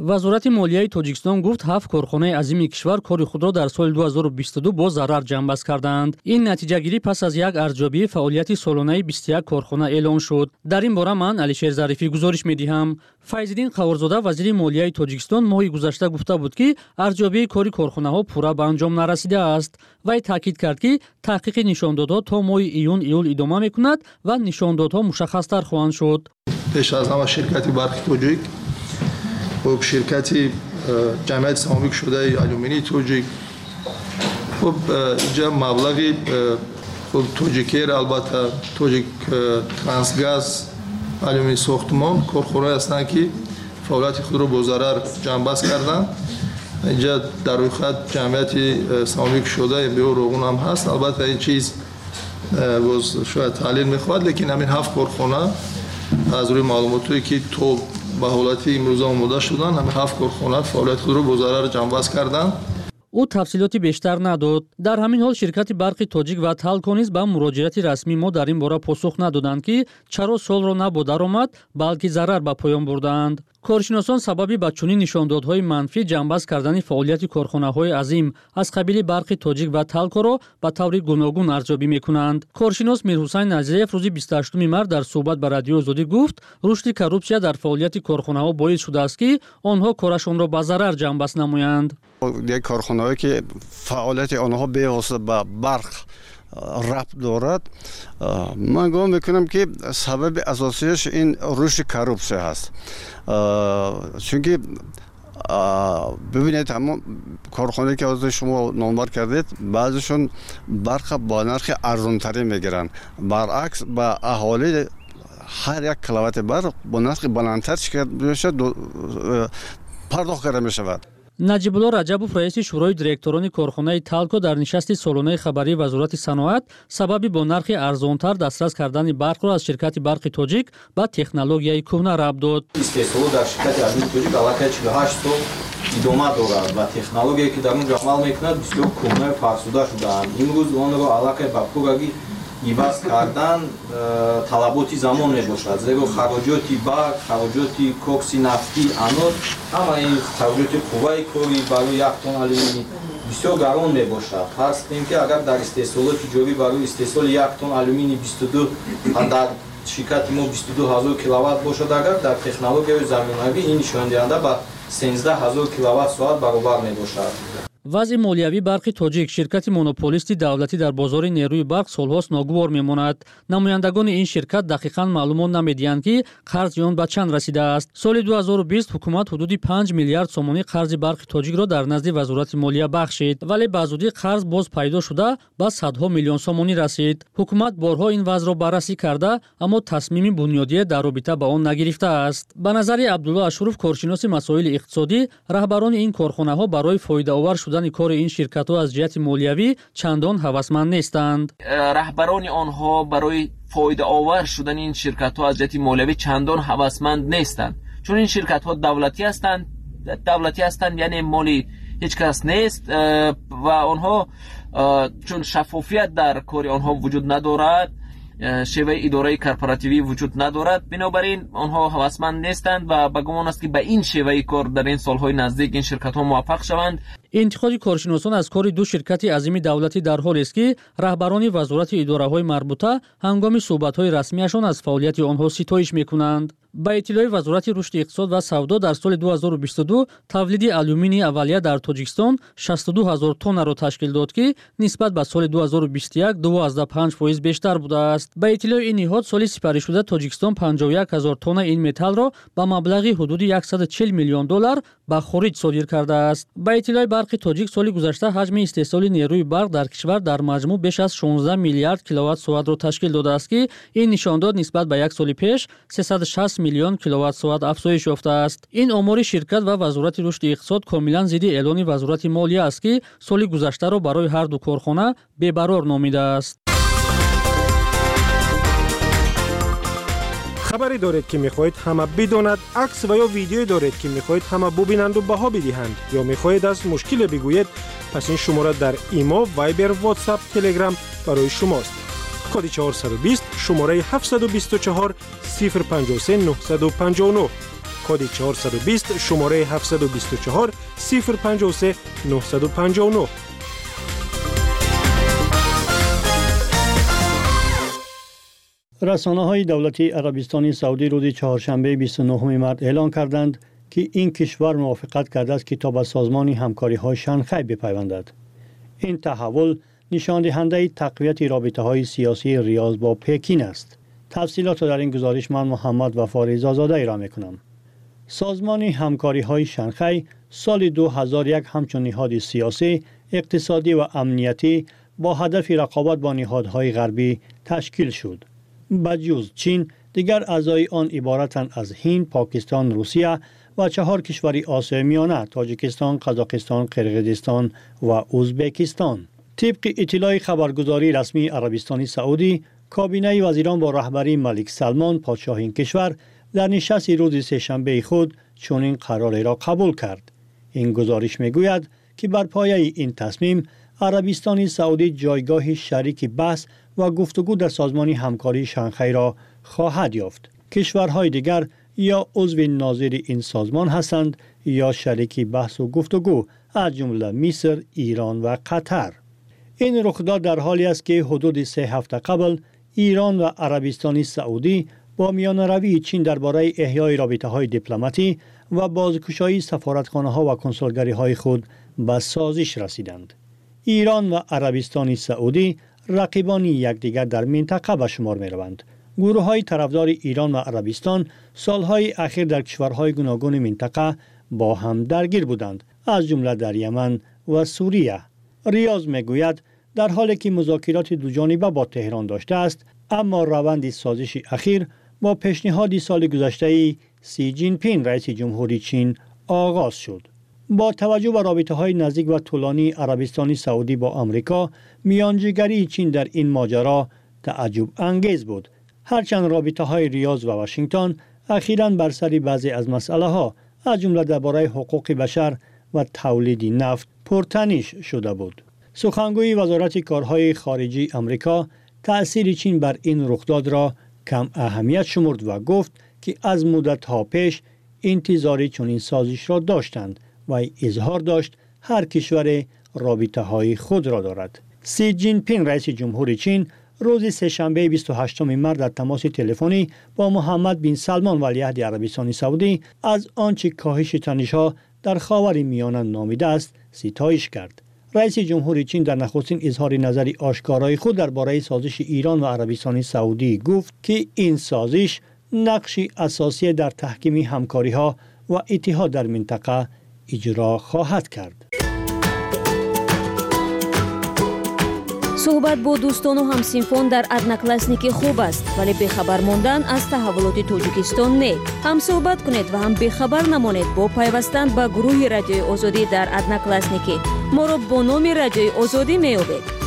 вазорати молияи тоҷикистон гуфт 7 корхонаи азими кишвар кори худро дар соли 2022 бо зарар ҷамъбаст карданд. ин натиҷагирӣ пас аз як арзёбии фаъолияти солонаи 21 корхона эълон шуд. дар ин бора ман Алишер Зарифӣ гузориш медиҳам. Файзиддин Қаворзода вазири молияи тоҷикистон моҳи гузашта гуфта буд ки арзёбии кори корхонаҳо пурра ба анҷом нарасидааст. вай таъкид кард ки таҳқиқи нишондодҳо то моҳи июл идома мекунад ва нишондодҳо мушаххастар хоҳанд шуд. пеш аз ҳама ширкати барқи тоҷик خب شرکتی جمعیت سهامی شده آلومینی توجیک خب اینجا مبلغی خب توجیکیر البته توجیک ترانسگاز آلومینی ساختمان کارخانه هستند که فعالیت خود را با ضرر جنببست کردن. اینجا در روی خط جمعیت سهامی شده بیو روغون هم هست. البته این چیز باز شاید تحلیل میخواد، لیکن همین 7 کارخانه از روی معلوماتی که تو به حالت امروز آماده شدن، همین 7 کارخانه فعالیت خود را با ضرر جنببست کردند. او تفصیلاتی بیشتر نداد. در همین حال شرکت برق توجیک و تالکو نیز با مراجعت رسمی ما در این باره پاسخ ندادند که چرا سال را نه با درآمد بلکه ضرر به پایان بردند. کارشناسان سببی به چنین نشاندادهای منفی جنببست کردن فعالیت کارخانه‌های عظیم از قبیل برق توجیک و تالکو را به طور گوناگون ارزیابی می‌کنند. کارشناس میرحسین نظریف روز 28 مارس در صحبت با رادیو آزادی گفت رشد کورپسیا در فعالیت کارخانه‌ها باعث شده است که آنها کارشان را به ضرر جنببست نمایند. یک کارخانه‌ای که فعالیت آنها به واسطه به برق ربط دارد، من گمان میکنم که سبب اساسیش این رشد کورپسیا هست. چون که ببینید همون کارخانه‌ای که از شما نامبر کردید بعضیشون برق با نرخ ارزان‌تری میگیرن، برعکس با اهالی هر یک کیلووات برق با نرخ بلندتر پرداخت کرده میشود. наҷибулло раҷабов раиси шӯрои директорони корхонаи талко дар нишасти солонаи хабарии вазорати саноат сабаби бо нархи арзонтар дастрас кардани барқро аз ширкати барқи тоҷик ба технологияи кӯҳна рабт дод. истеҳсолот дар ширкати азими тоҷик аллакай 48 сол идома дорад ва технологияе ки дар онҷо амал мекунад бисёр кӯҳна фарсуда шудаанд. имрӯз онро аллакай ба пурраги иваз кардан талаботи замон мебошад, зеро хароҷоти барқ, хароҷоти кокси нафтӣ, анод, ҳама ин хароҷоти қувваи кори барои 1 тонна алюминий бисёр гарон мебошад. фарз кунем ки агар дар истеҳсолоти ҷорӣ барои истеҳсоли 1 тонна алюминий 22 дар ширкати мо 22 000 киловатт бошад, агар дар технологияи замонавӣ ин нишондиҳанда ба 13 000 киловатт-соат баробар мебошад. вазъи молиявӣ барқи тоҷик ширкати монополисти давлатӣ дар бозори нерӯи барқ солҳост ногувор мемонад. намояндагони ин ширкат дақиқан маълумот намедиҳанд ки қарзи он ба чанд расидааст. соли 2020 ҳукумат ҳудуди 5 миллиард сомонӣ қарзи барқи тоҷикро дар назди вазорати молия бахшид, вале ба зудӣ қарз боз пайдо шуда ба садҳо миллион сомонӣ расид. ҳукумат борҳо ин вазъро баррасӣ карда, аммо тасмими бунёдие дар робита ба он нагирифтааст. ба назари Абдулло Ашуров, коршиноси масоили иқтисодӣ, раҳбарони ин корхонаҳо барои фоидаовар шудани кори ин ширкатҳо аз ҷиҳати молиявӣ чандон ҳавасманд нестанд. раҳбарони онҳо барои фоидаовар шудани ин ширкатҳо аз ҷиҳати молиявӣ чандон ҳавасманд нестанд, чун ин ширкатҳо давлатӣ ҳастанд, яъне моли ҳеҷ кас нест ва онҳо чун шаффофият дар кори онҳо вуҷуд надорад, шеваи идораи корпоративӣ вуҷуд надорад, бинобар ин онҳо ҳавасманд нестанд ва ба гумон аст ки ба ин шеваи кор дар ин солҳои наздик ин ширкатҳо муваффақ шаванд. интиқоди коршиносон аз кори ду ширкати азими давлатӣ дар ҳолест ки раҳбарони вазорати идораҳои марбута ҳангоми суҳбатҳои расмияшон аз фаъолияти онҳо ситоиш мекунанд. ба иттилои вазорати рушди иқтисод ва савдо дар соли 2022 тавлиди алюминии аввалия дар Тоҷикистон 62 000 тоннаро ташкил дод, ки нисбат ба соли 2021 2.5% бештар будааст. ба иттилои ин ниҳод соли сипаришуда Тоҷикистон 51 000 тонна ин металлро ба маблағи ҳудуди $140 миллион ба хориҷ содир кардааст. ба иттилои барқи тоҷик соли гузашта ҳаҷми истеҳсоли нерӯи барқ дар кишвар дар маҷмӯъ беш аз 16 миллиард киловатт-соатро ташкил додааст, ки ин нишондод нисбат ба як соли пеш 360 миллион киловатт-соат афзоиш ёфтааст. ин омори ширкат ва вазорати рушди иқтисод комилан зидди эълони вазорати молия аст, ки соли гузаштаро барои ҳар ду корхона бебарор номидааст. خبری دارید که میخواهید همه بداند، عکس و یا ویدیویی دارید که میخواهید همه ببینند و بها بدهند یا میخواهید از مشکل بگویید، پس این شماره در ایمو، وایبر، واتساپ، تلگرام برای شماست. کد 420 شماره 724 053 959 کد 420 شماره 724 053 959. رسانه‌های دولتی عربستان سعودی روز چهارشنبه 29 مارس اعلام کردند که این کشور موافقت کرده است که تا به سازمان همکاری‌های شانگهای بپیوندد. این تحول نشان دهنده تقویت رابطه‌های سیاسی ریاض با پکین است. تفصیلات در این گزارش من محمد وفا رضازاده ارائه می‌کنم. سازمان همکاری‌های شانگهای سال 2001 همچون نهاد سیاسی، اقتصادی و امنیتی با هدف رقابت با نهادهای غربی تشکیل شد. بجز چین، دیگر اعضای آن عبارتند از هند، پاکستان، روسیه و 4 کشور آسیای میانه، تاجیکستان، قزاقستان، قرقیزستان و ازبکستان. طبق اطلاع خبرگزاری رسمی عربستان سعودی، کابینه وزیران با رهبری ملک سلمان پادشاه این کشور در نشست روز سه‌شنبه خود چنین قراری را قبول کرد. این گزارش میگوید که بر پایه این تصمیم عربستان سعودی جایگاه شریک بحث و گفتگو در سازمان همکاری شانگهای را خواهد یافت. کشورهای دیگر یا عضو ناظر این سازمان هستند یا شریک بحث و گفتگو، از جمله مصر، ایران و قطر. این رخداد در حالی است که حدود 3 هفته قبل ایران و عربستان سعودی با میانروی چین درباره احیای رابطه‌های دیپلماتی و بازگشایی سفارتخانه‌ها و کنسولگری‌های خود به سازش رسیدند. ایران و عربستان سعودی رقیبان یکدیگر در منطقه به شمار می‌روند. گروه‌های طرفدار ایران و عربستان سالهای اخیر در کشورهای گوناگون منطقه با هم درگیر بودند، از جمله در یمن و سوریه. ریاض میگوید در حالی که مذاکرات دوجانبه با تهران داشته است، اما روند سازش اخیر با پیشنهاد سال گذشته سی جین پینگ رئیس جمهوری چین آغاز شد. با توجه به رابطه‌های نزدیک و طولانی عربستان سعودی با آمریکا، میانجیگری چین در این ماجرا تعجب انگیز بود. هرچند رابطه‌های ریاض و واشنگتن اخیراً بر سر بعضی از مسائل‌ها، از جمله درباره حقوق بشر و تولید نفت پرتنش شده بود. سخنگوی وزارت کارهای خارجی آمریکا تأثیر چین بر این رخداد را کم اهمیت شمرد و گفت که از مدت‌ها پیش انتظاری چنین سازش را داشتند و اظهار داشت هر کشور رابطه‌های خود را دارد. سی جین پینگ رئیس جمهوری چین روز سه‌شنبه 28 مارس در تماس تلفنی با محمد بن سلمان ولیعهد عربستان سعودی از آنچه کاهش تنش‌ها در خاور میانه نامیده است ستایش کرد. رئیس جمهوری چین در نخستین اظهار نظر آشکارای خود درباره سازش ایران و عربستان سعودی گفت که این سازش نقشی اساسی در تحکیم همکاری‌ها و اتحاد در منطقه اجرا خواهد کرد. صحبت با دوستان و همسنفان در ادناکلاسنیک خوب است، ولی بخبر ماندن از تحولات تاجیکستان نه. هم صحبت کنید و هم بخبر نمانید با پیوستن به گروه رادیوی آزادی در ادناکلاسنیک. ما را با نام رادیوی آزادی می‌یابید.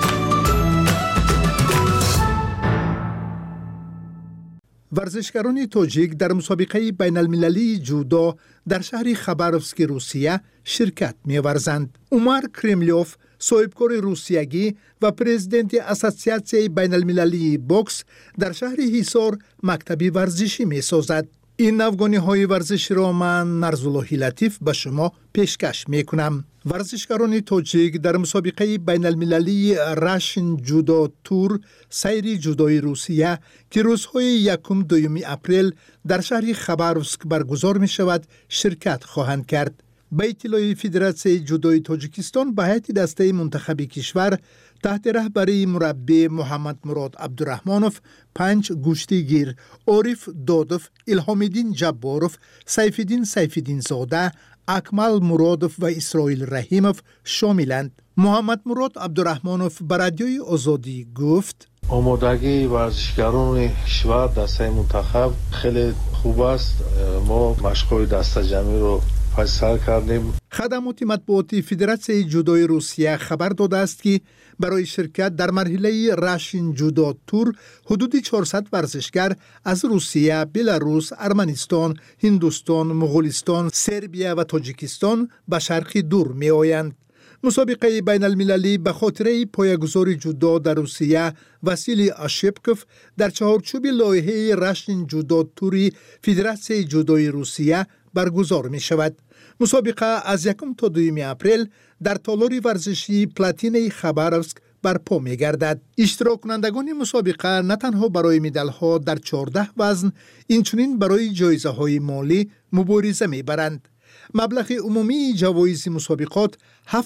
ورزشکاران تاجیک در مسابقه بین المللی جودو در شهر خباروفسک روسیه شرکت می‌ورزند. عمر کرملیوف صاحبکار روسیگی و پرزیدنت اساسیاسیون بین المللی بوکس در شهر هیسار مکتبی ورزشی می‌سازد. این نوگانی‌های ورزش را من نرزالله لطیف به شما پیشکش می‌کنم. ورزشکاران تاجیک در مسابقه بین المللی راشن جودو تور سیر جودوی روسیه که روزهای 1-2 اپریل در شهر خباروفسک برگزار می شود شرکت خواهند کرد. به اطلاع فدراسیون جودوی تاجیکستان به هیئت دسته منتخب کشور تحت رهبری مربی محمد مراد عبدالرحمانوف 5 گوشتیگیر عارف دادوف، الهام‌الدین جباروف، سیف‌الدین زاده، اکمل مرادوف و اسرائیل رحیموف شاملند. محمد مراد عبدالرحمانوف به رادیوی آزادی گفت: آمادگی ورزشکاران کشور دسته منتخب خیلی خوب است. ما مشق‌های دسته جمعی رو فیصل کردیم. خدمات مطبوعاتی فدراسیون جودوی روسیه خبر داده است که برای شرکت در مرحله راشن جودو تور حدود 400 ورزشکار از روسیه، بلاروس، ارمنستان، هندوستان، مغولستان، سربیا و تاجیکستان به شرق دور می آیند. مسابقه بین المللی به خاطر پایه‌گذار جودو در روسیه واسیلی آشپکوف در چهارچوب لایحه رشن جودو توری فدراسیون جودوی روسیه برگزار می شود. مسابقه از 1 تا 2 اپریل در تالار ورزشی پلاتینه خباروفسک برپا می گردد. اشتراک کنندگان مسابقه نه تنها برای مدال ها در 14 وزن، اینچنین برای جایزه های مالی مبارزه می برند. مبلغ عمومی جوایز مسابقات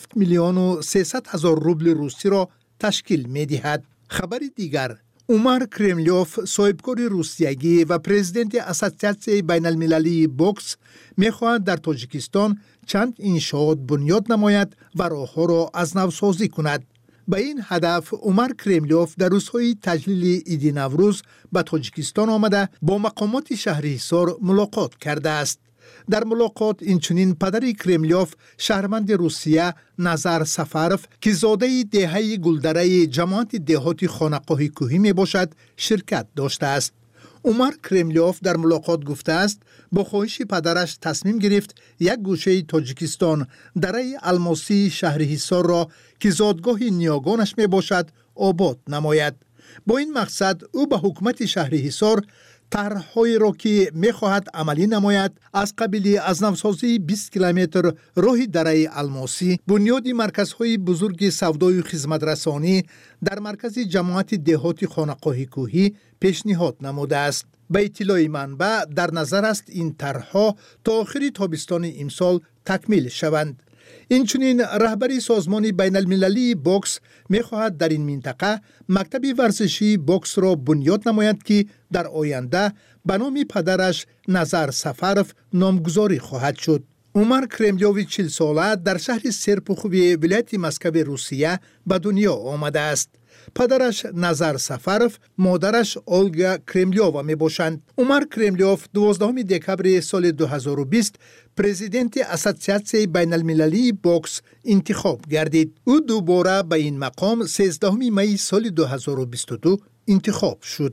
7,300,000 روبل روسی را تشکیل می دهد. خبر دیگر، عمر کرملیوف، صاحبکار روسیگی و پرزیدنت اساسیاسیون بین المللی بوکس، می خواهد در تاجیکستان چند انشاءات بنیاد نماید و راه‌ها را از نو سازی کند. به این هدف عمر کرملیوف در روزهای تجلیل عید نوروز به تاجیکستان آمده با مقامات شهرحصار ملاقات کرده است. در ملاقات اینچنین پدر کرملیوف، شهروند روسیه نظر سفروف که زاده دهه گلدره جماعت دهاتی خانقاه کوهی می باشد شرکت داشته است. عمر کرملیوف در ملاقات گفته است با خواهش پدرش تصمیم گرفت یک گوشه تاجیکستان دره الماسی شهرحصار را که زادگاه نیاگانش می باشد آباد نماید. با این مقصد او به حکومت شهرحصار طرح‌هایی را که می‌خواهد عملی نماید از قبیل از نوسازی 20 کیلومتر راه دره الماسی، بنیاد مرکزهای بزرگ سودای و خدمت‌رسانی در مرکز جماعت دهاتی خانقاه کوهی پیشنهاد نموده است. به اطلاع منبع در نظر است این طرح‌ها تا آخر تابستان امسال تکمیل شوند. اینچنین رهبری سازمان بین المللی بوکس می خواهد در این منطقه مکتب ورزشی بوکس را بنیاد نماید که در آینده به نام پدرش نظر سفروف نامگذاری خواهد شد. عمر کرملیوف 40 ساله در شهر سرپوخوی ولایت مسکو روسیه به دنیا آمده است. پدرش نظر سفروف، مادرش اولگا کرملیووا می باشند. عمر کرملیوف 12 دکبر سال 2020 پرزیدنت اساسیاسیون بین المللی بوکس انتخاب گردید. او دوباره به این مقام 13 می سال 2022 انتخاب شد.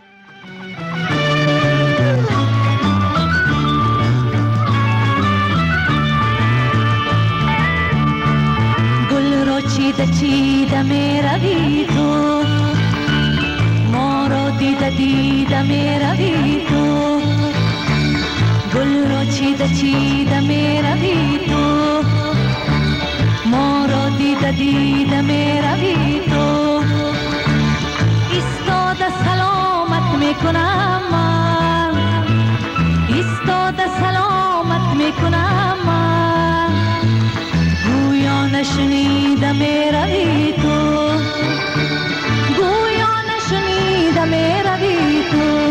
چیده می روی تو، ما را دیده می روی تو، گل را چیده می روی تو، ما را دیده می روی تو. ایستاده سلامت می کنم من، ایستاده سلامت می کنم من، گویا نشنیده می روی تو، گویا نشنیده می روی تو.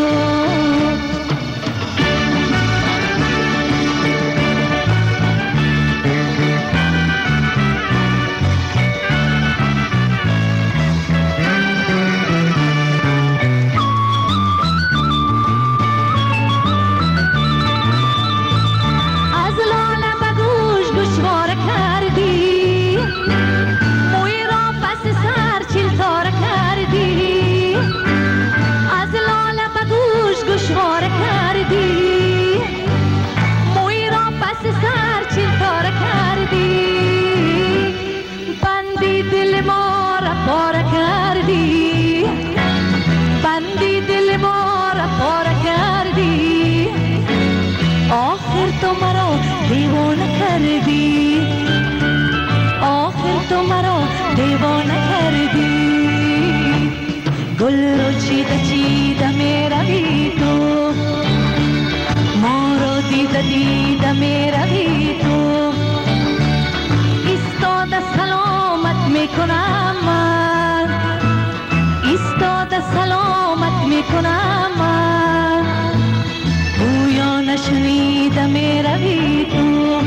گل رو چیده می روی تو، ما رو دیده می روی تو. ایستاده سلامت می کنم من، ایستاده سلامت می کنم من، گویا نشنیده می روی تو،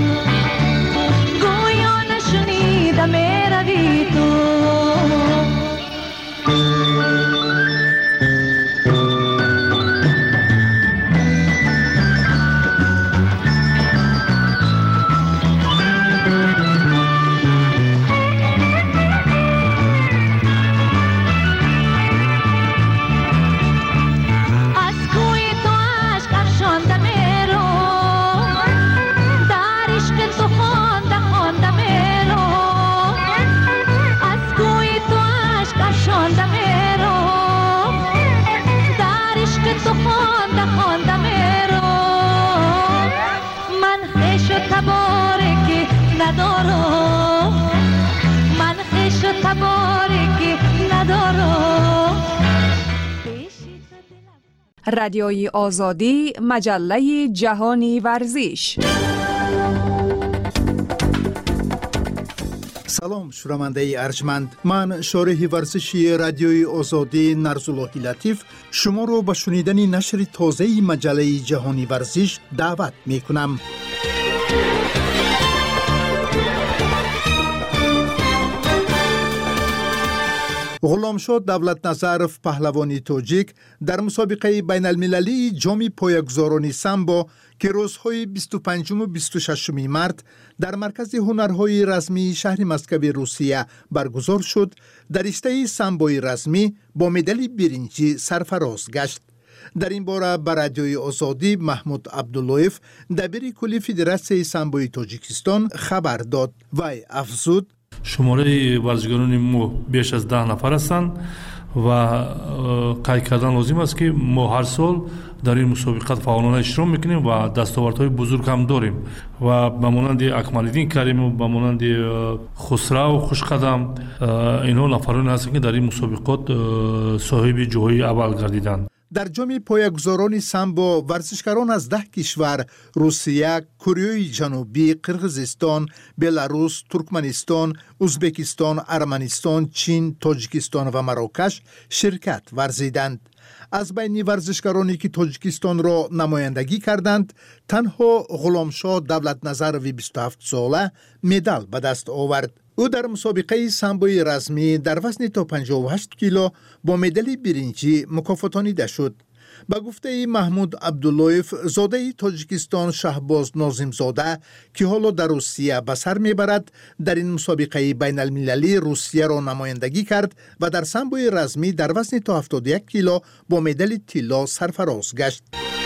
گویا نشنیده می روی تو. ندارم من خش و تبارکی ندارم. رادیوی آزادی، مجله جهانی ورزش. سلام شنونده ارجمند، من شارح ورزشی رادیوی آزادی نرزاللهی لطیف شما رو به شنیدن نشر تازه مجله جهانی ورزش دعوت می کنم. غلامشاه دولتنظرف پهلوانی توجیک در مسابقه بین المللی جام پایه‌گذاران سامبو که روزهای 25 و 26 مارس در مرکز هنرهای رسمی شهر مسکو روسیه برگزار شد، در رشته سامبوی رسمی با مدال برنجی سرفراز گشت. در این باره به رادیوی آزادی محمود عبداللهیف دبیر کلی فدراسیون سامبوی تاجیکستان خبر داد. وی افزود: شماره ورزشکاران ما بیش از 10 نفر هستند و قید کردن لازم است که ما هر سال در این مسابقات فعالانه اشتراک میکنیم و دستاوردهای بزرگ هم داریم و به مانند اکمال‌الدین کریم و به مانند خسرو خوشقدم اینها نفرانی هستند که در این مسابقات صاحب جای اول گردیدند. در جام پایه‌گذاران سامبو ورزشکاران از 10 کشور روسیه، کره جنوبی، قرقیزستان، بلاروس، ترکمنستان، ازبکستان، ارمنستان، چین، تاجیکستان و مراکش شرکت ورزیدند. از بین ورزشکارانی که تاجیکستان را نمایندگی کردند، تنها غلامشاه دولتنظرف 27 ساله مدال به دست آورد. او در مسابقه سامبوی رسمی در وزن تا 58 کیلو با مدال برنجی مکافاتانیده شد. به گفته محمود عبداللهیف، زاده تاجیکستان شهباز ناظم زاده که حالا در روسیه به سر میبرد، در این مسابقه بین المللی روسیه را نمایندگی کرد و در سامبوی رسمی در وزن تا 71 کیلو با مدال طلا سرفراز گشت.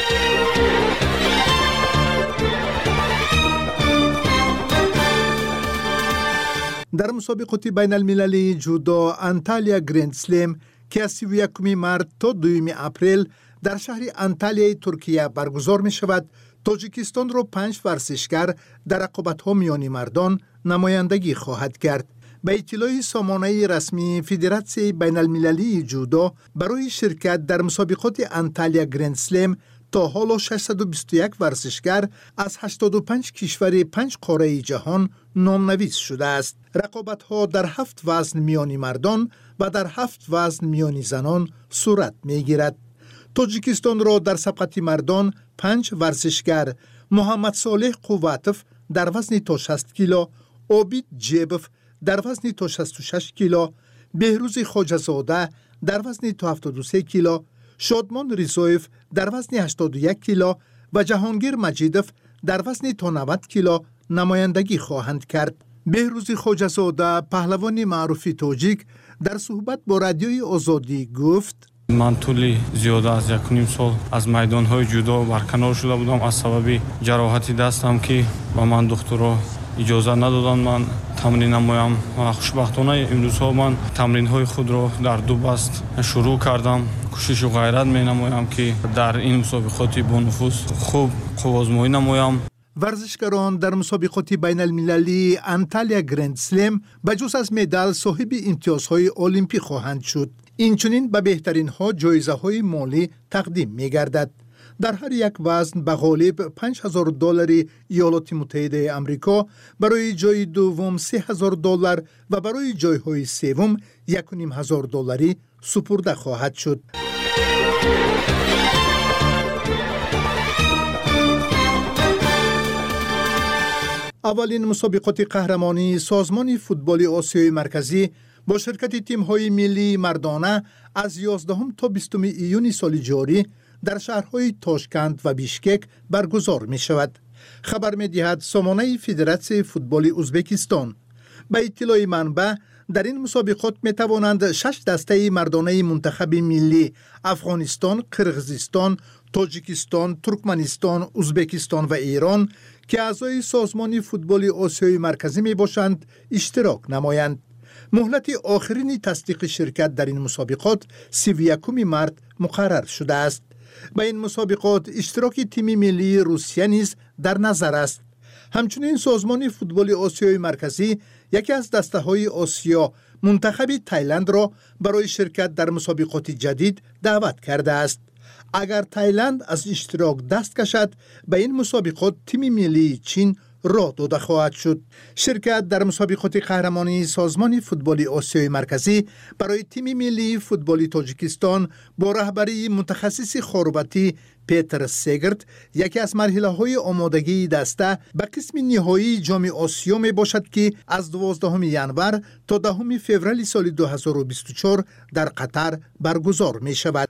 در مسابقات بین المللی جودو انتالیا گرند سلم که از 31 مارس تا 2 اپریل در شهر انتالیا ترکیه برگزار می شود، تاجیکستان را 5 ورزشکار در رقابت‌ها میان مردان نمایندگی خواهد کرد. به اطلاع سامانه رسمی فدراسیون بین المللی جودو، برای شرکت در مسابقات انتالیا گرند سلم تا حالا 621 ورزشکار از 85 کشور 5 قاره جهان نامنویس شده است. رقابت‌ها در 7 وزن میان مردان و در 7 وزن میان زنان صورت می‌گیرد. تاجیکستان را در سبقت مردان 5 ورزشکار: محمد صالح قواتف در وزن تا 60 کیلو، عابد جیبف در وزن تا 66 کیلو، بهروز خواجه‌زاده در وزن تا 73 کیلو، شادمان ریزویف در وزن 81 کیلو و جهانگیر مجیدف در وزن تا 90 کیلو نمایندگی خواهند کرد. بهروز خواجه‌زاده پهلوان معروف تاجیک در صحبت با رادیوی آزادی گفت: من طولی زیاده از 1.5 سال از میدان‌های جودو برکنار شده بودم از سبب جراحتی دستم که با من دکترها اجازه ندادن من تمرین نمایم و خوشبختانه امروزها من تمرین‌های خود را در 2 بست شروع کردم. کوشش و غیرت می‌نمایم که در این مسابقات با نفوذ خوب قوازمایی نمایم. ورزشکاران در مسابقات بین المللی انتالیا گرند سلم بجز از مدال صاحب امتیازهای المپیک خواهند شد. اینچنین به بهترین ها جایزه های مالی تقدیم می گردد. در هر یک وزن به غالب $5,000 ایالات متحده آمریکا، برای جای دوم $3,000 و برای جایهای سوم $1,500 سپرده خواهد شد. اولین مسابقات قهرمانی سازمان فوتبال آسیای مرکزی با شرکت تیم‌های ملی مردانه از 11 تا 20 ایون سال جاری در شهرهای تاشکند و بیشکک برگزار می شود. خبر می دهد سامانه فدراسیون فوتبال ازبکستان. به اطلاع منبع، در این مسابقات می توانند 6 دسته مردانه منتخب ملی افغانستان، قرقیزستان، تاجیکستان، ترکمنستان، ازبکستان و ایران که اعضای سازمان فوتبال آسیای مرکزی می باشند اشتراک نمایند. مهلت آخرین تصدیق شرکت در این مسابقات 31 مارس مقرر شده است. به این مسابقات اشتراک تیم ملی روسیه نیز در نظر است. همچنین سازمان فوتبال آسیای مرکزی یکی از دسته‌های آسیا منتخب تایلند را برای شرکت در مسابقات جدید دعوت کرده است. اگر تایلند از اشتراک دست کشد، به این مسابقات تیم ملی چین راه داده خواهد شد. شرکت در مسابقات قهرمانی سازمان فوتبال آسیای مرکزی برای تیم ملی فوتبال تاجیکستان با رهبری متخصص خاربتی پیتر سگرت یکی از مرحله‌های آمادگی دسته به قسم نهایی جام آسیا می باشد که از 12 ینور تا 10 فوریه سال 2024 در قطر برگزار می شود.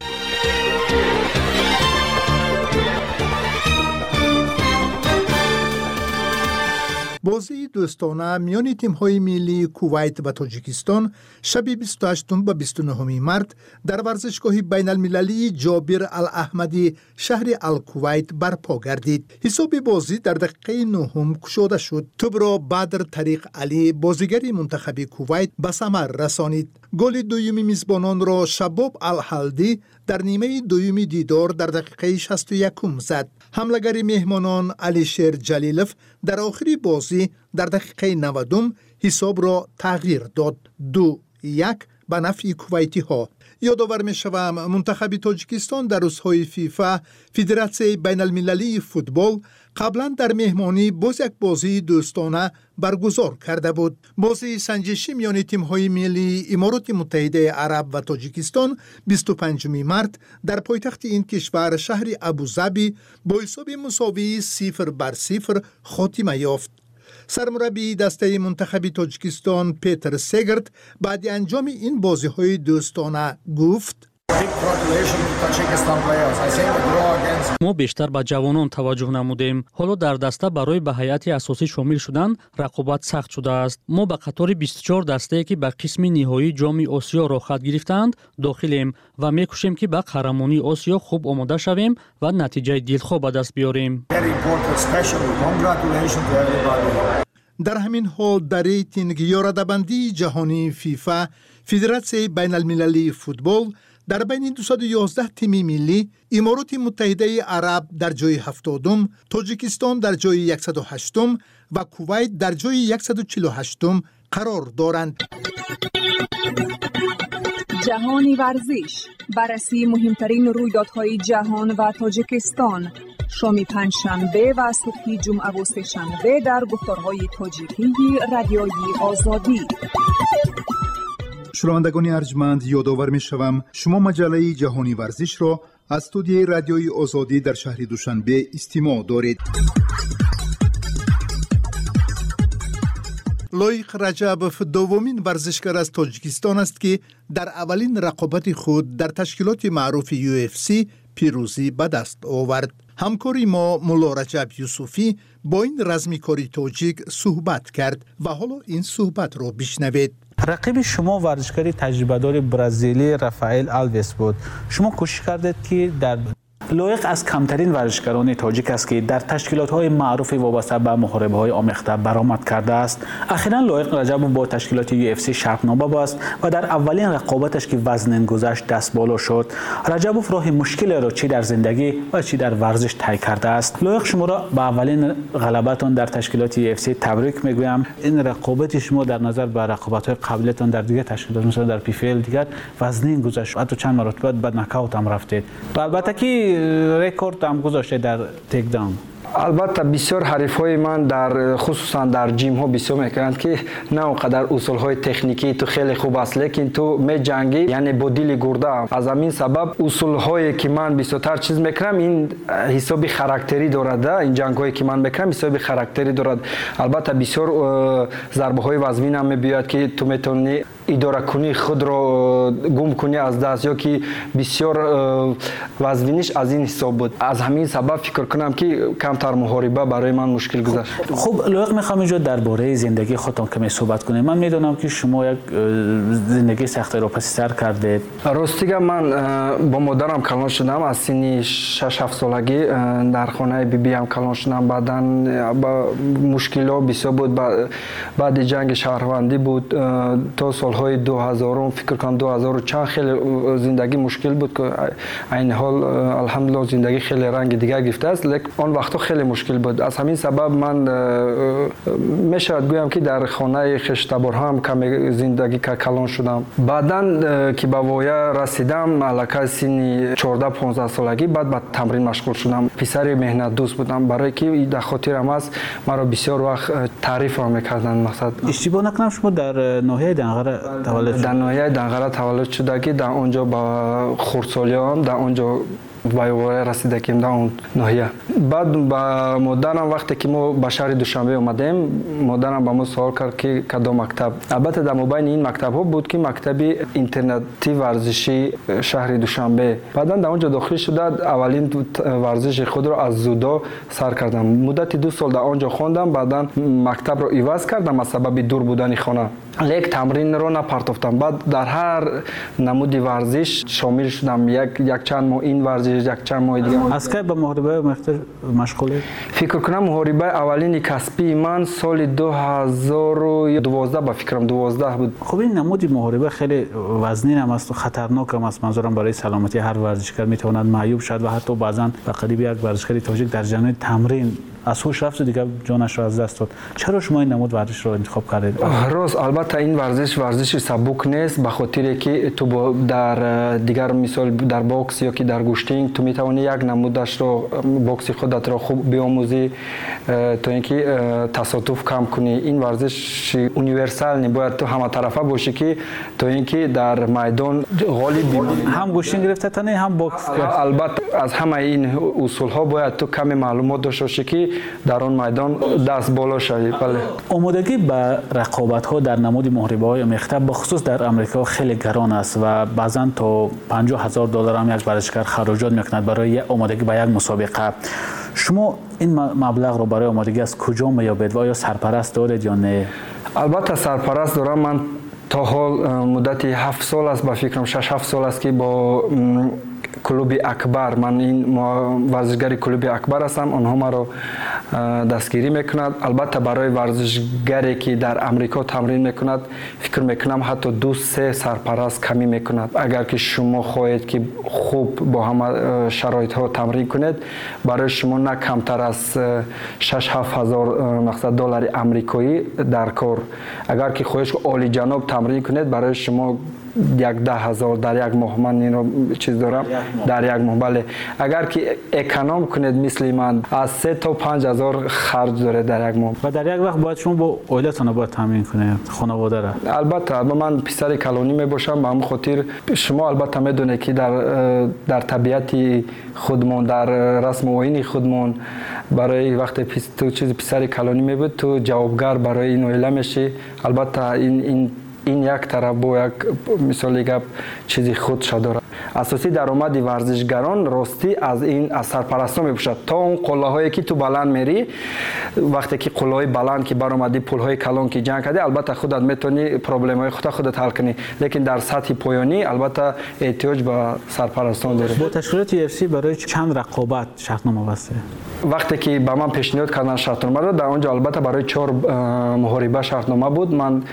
بازی دوستانه میان تیم‌های ملی کویت و تاجیکستان شب 28 و 29 مارس در ورزشگاه بین المللی جابر الاحمدی شهر الکویت برپا گردید. حساب بازی در دقیقه 9 گشوده شد. توپ را بدر طریق علی بازیگر منتخب کویت به ثمر رسانید. گل دوم میزبانان را شباب الحلدی در نیمه دوم دیدار در دقیقه 61 زد. حمله‌گر مهمانان علیشیر جلیلوف در آخری بازی در دقیقه 90 حساب را تغییر داد. 2-1 به نفع کویتی ها. یادآور می شوم منتخب تاجیکستان در روزهای فیفا فدراسیون بین المللی فوتبال قبلا در مهمانی باز یک بازی دوستانه برگزار کرده بود. بازی سنجشی میان تیم‌های ملی امارات متحده عرب و تاجیکستان 25 مارس در پایتخت این کشور شهر ابوظبی با حساب مساوی 0-0 خاتمه یافت. سرمربی دسته منتخب تاجیکستان پیتر سگرت بعد انجام این بازی‌های دوستانه گفت: ما بیشتر به جوانان توجه نمودیم. حالا در دسته برای به هیئت اساسی شامل شدن رقابت سخت شده است. ما به قطار 24 دسته که به قسم نهایی جام آسیا را خط گرفتند داخلیم و می‌کوشیم که به قهرمانی آسیا خوب آماده شویم و نتیجه دلخواه به دست بیاریم. در همین حال در ریتینگ یا رده‌بندی جهانی فیفا فدراسیون بین المللی فوتبال در بین 211 تیم ملی امارات متحده عرب در جای 70، تاجیکستان در جای 108 و کویت در جای 148 قرار دارند. جهانی ورزش، بررسی مهمترین رویدادهای جهان و تاجیکستان، شام پنجشنبه و صبح جمعه و سه‌شنبه در گفتارهای تاجیکی رادیوی آزادی. شنوندگان ارجمند، یادآور می‌شوم شما مجله جهانی ورزش را از استودیوی رادیوی آزادی در شهر دوشنبه استماع دارید. لایق رجبوف دومین ورزشکار از تاجیکستان است که در اولین رقابت خود در تشکیلات معروف UFC پیروزی به دست آورد. همکاری ما مولا رجب یوسفی با این رزمیکاری تاجیک صحبت کرد و حالا این صحبت را بشنوید. رقیب شما ورزشکار تجربه‌دار برزیلی رافائل آلویس بود. شما کوشش کردید که در لایق از کمترین ورزشکاران تاجیک است که در تشکیلات‌های معروف وابسته به محاربه‌های آمیخته برآمد کرده است. اخیراً لایق رجبوف با تشکیلات UFC شرطنامه بست و در اولین رقابتش که وزن گذشت دست بالا شد. رجبوف راه مشکل را چی در زندگی و چی در ورزش طی کرده است. لایق شما را به اولین غلبتان در تشکیلات UFC تبریک میگویم. این رقابت شما در نظر به رقابت‌های قبلیتان در دیگه تشکیلات مثلا در PFL دیگر وزن گذشت، حتی چند مرتبه بعد نکاوت هم رفتید. البته که رکورد هم گذاشته در تیک داون. البته بسیار حریفای من در خصوصا در جیم ها بسیار میکنند که نه اونقدر اصول های تکنیکی تو خیلی خوب است، لیکن تو می جنگی یعنی با دل گرده. از همین سبب اصول هایی که من بسیار چیز میکنم این حسابی خاراکتری دارد. این جنگ هایی که من میکنم حسابی خاراکتری دارد. البته بسیار ضربه های وزمین هم میبیاد که تو میتونی اداره کنی، خود را گم کنی از دست، یا که بسیار وزنش از این حساب بود. از همین سبب فکر کنم که کمتر محاربه برای من مشکل گذشت. خب لایق میخوام اینجا درباره زندگی خودتان کمی صحبت کنیم. من میدونم که شما یک زندگی سخت را پس سر کردید. راستیگه من با مادرم کلان شدم از سن 6-7 سالگی. در خانه بیبی هم کلان شدم. بعدن با مشکلات بسیار بود. بعد جنگ شهروندی بود تا سالهای سالهای 2000 فکر کنم 2000 چند خیلی زندگی مشکل بود که این حال الحمدلله زندگی خیلی رنگ دیگر گرفته است، لیکن آن وقتا خیلی مشکل بود. از همین سبب من میشود گویم که در خانه خشتبار هم کمی زندگی کلان شدم. بعداً که به وایه رسیدم علاقه سن 14-15 سالگی بعد به تمرین مشغول شدم. پسر مهنت دوست بودم، برای که در خاطرم است مرا بسیار وقت تعریف میکردن. مقصد اشتباه نکنم شما در ناحیه دنقره تولد شد؟ در ناحیه دنقره تولد شدگی در اونجا با خردسالیام در اونجا وایواره رسیدگیم در اون ناحیه. بعد با مادرم وقتی که ما به شهر دوشنبه اومدیم مادرم با ما سوال کرد که کدام مکتب. البته در مابین این مکتب ها بود که مکتب اینترنتی ورزشی شهر دوشنبه. بعدا در اونجا داخل شده اولین ورزش خود را از زودو سر کردم. مدت 2 سال در اونجا خواندم. بعدا مکتب را عوض کردم از سبب دور بودن خانه. لیک تمرین رو نپرتافتم. بعد در هر نمود ورزش شامل شدم. یک چند ماه این ورزش، یک چند ماه دیگه. از کی به محاربه مشغولی؟ فکر کنم محاربه اولین کسبی من سال 2012 به فکرم 12 بود. خب این نمود محاربه خیلی وزنین هم است و خطرناک هم است. منظورم برای سلامتی هر ورزشکار میتواند معیوب شد و حتی بعضا به قریب یک ورزشکار تاجیک در جریان تمرین از هوش رفت و دیگه جانش را از دست داد. چرا شما این نمود ورزش را انتخاب کردید؟ راست البته این ورزش سبک نیست، به خاطر که تو در دیگر مثال در باکس یا که در گوشتینگ تو میتوانی یک نمودش رو باکس خودت را خوب بیاموزی تا اینکه تصادف کم کنی. این ورزش یونیورسال نباید تو همه طرفه باشی که تا اینکه در میدان غالب بمانی. هم گوشتینگ گرفته تا نه هم باکس. البته از همه این اصول ها باید تو کمی معلومات داشته باشی که در اون میدان دست بالا شوی. بله. آمادگی به رقابت ها در نمود محاربه های مختلف بخصوص در امریکا خیلی گران است و بعضا تا $50,000 هم یک ورزشکار خراجات میکند برای آمادگی به یک مسابقه. شما این مبلغ رو برای آمادگی از کجا میابید و آیا سرپرست دارید یا نه؟ البته سرپرست دارم. من تا حال مدت 7 سال است، به فکرم 6-7 سال است که با کلوب اکبر، من این ورزشگری کلوب اکبر هستم، آنها مرا دستگیری میکند. البته برای ورزشگری که در امریکا تمرین میکند فکر میکنم حتی 2-3 سرپرست کمی میکند. اگر که شما خواهید که خوب با همه شرایط ها تمرین کنید برای شما نه کمتر از 6-7 هزار مقصد دلار امریکایی در کار. اگر که خواهید عالی جناب تمرین کنید برای شما 10,000 در یک ماه. من این رو چیز دارم در یک ماه. بله. اگر که اکانوم کنید مثل من از 3 تا 5,000 خرج داره در یک ماه. و در یک وقت باید شما با عائلتون باید تامین کنید خانواده را؟ البته من پسر کلانی می باشم، به همین خاطر شما البته میدونید که در طبیعت خودمون در رسم و آیین خودمون برای وقت تو چیز پسر کلانی می بود تو جوابگر برای این عائله میشی. البته این یک طرف با یک مثال گپ چیزی خودش داره. اساسی درآمد ورزشگران راستی از سرپرستان میباشد تا اون قله‌هایی که تو بلند میری. وقتی که قله‌های بلند که برآمدی پل‌های کلان که جنگ کردی البته خودت میتونی پرابلم‌های خودت حل کنی، لیکن در سطح پایانی البته احتیاج به سرپرستان داره. با تشکیلات UFC برای چند رقابت شرطنامه بسته؟ وقتی که به من پیشنهاد کردن شرطنامه رو در اونجا البته برای 4 محاربه شرطنامه بود. من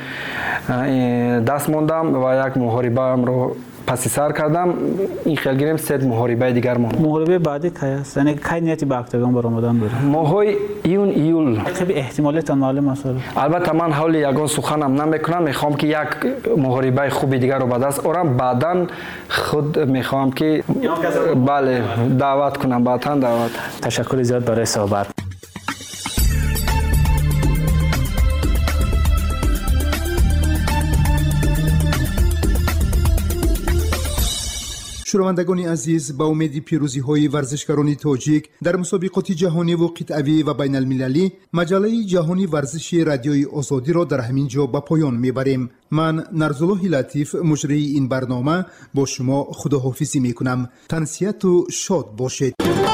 دست موندم و یک محاربه هم رو پس سر کردم. این خیال گیریم 3 محاربه دیگر موند. محاربه بعدی کی است؟ یعنی کی نیتی به اکتاگون برآمدن داره؟ ماهای ایول. خیلی احتمالات معلوم است. البته من حالی یگان سخنم نمیکنم. میخوام که یک محاربه خوبی دیگر رو به دست آورم. بعداً خود میخوام که بله دعوت کنم. بعداً دعوت. تشکر زیاد برای صحبت. شنوندگان عزیز، با امید پیروزی های ورزشکاران تاجیک در مسابقات جهانی و قطعی و بین المللی، مجله جهانی ورزشی رادیوی آزادی را در همین جا به پایان میبریم. من نرزالله لطیف مجری این برنامه با شما خداحافظی میکنم. تنسیت و شاد باشید.